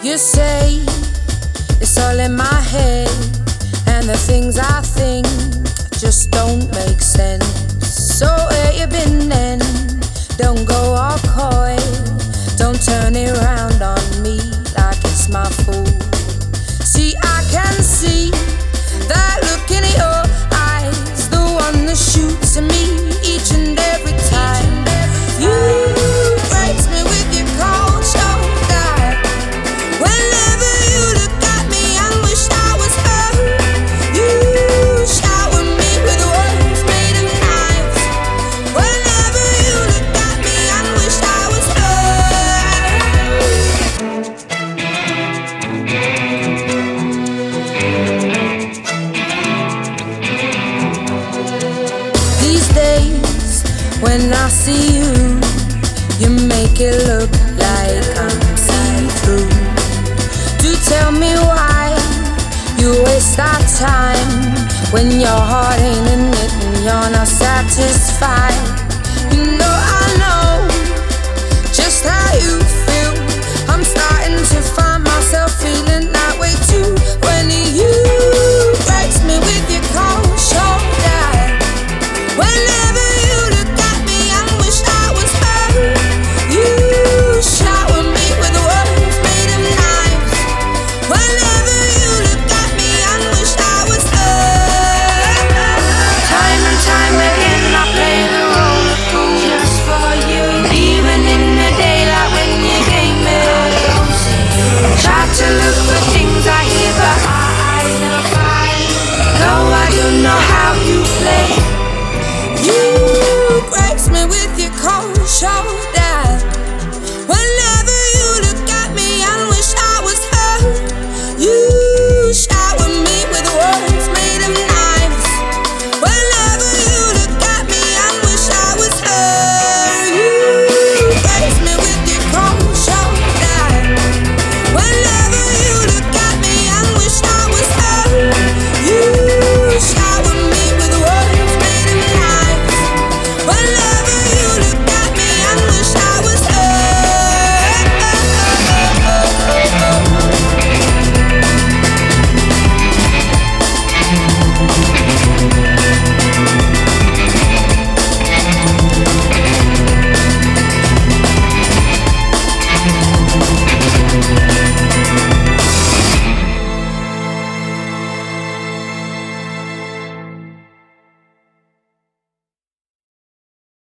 You say it's all in my head, and the things I think just don't make sense. So where you been then? Don't go all coy, don't turn it round on me like it's my fault. See, I can see that look in your eyes, the one that shoots at me each and every time. You breaks me with your cold shoulder. Whenever you look at me, I wish I was her. You shower me with words made of knives. Whenever you look at me, I wish I was her. These days, when I see you, you make it look like I'm see-through. Do tell me why you waste our time when your heart ain't in it and you're not satisfied.